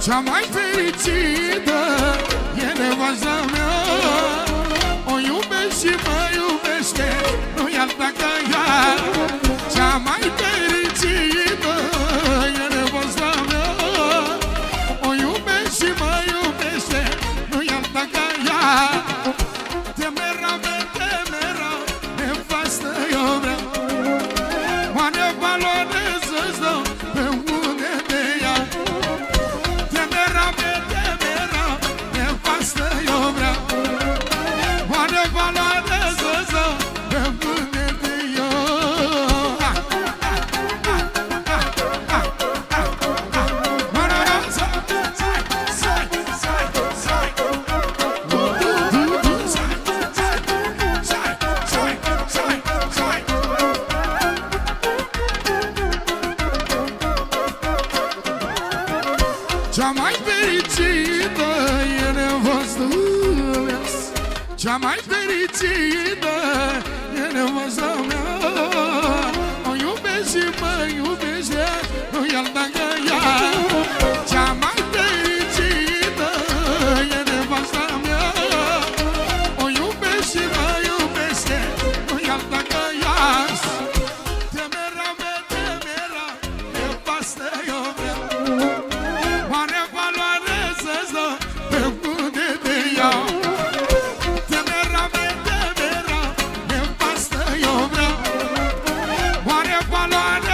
Cea mai fericită e nevasta mea. O iubesc și mă iubește, nu i-ar dacă ea. Cea mai fericită e nevasta mea. O iubesc și mă iubește, nu i-ar dacă ea. Temera mea, nevastă eu vreau. Oare valoare să-ți dau pe bune de ea. Temera mea, nevastă eu vreau. Oare valoare să-ți dau pe bune de ea. Cea mai fericită e nevastă mea. Cea mai fericită e nevasta mea. O iubesc și mă iubește, nu i-ar dacă ea. Cea mai fericită e nevasta mea. O iubesc și mă iubește, nu i-ar dacă ea. Temera mea, nevastă eu vreau. Oare valoare să-ți dau pe bune de ea. Temera mea, nevastă eu vreau. Oare valoare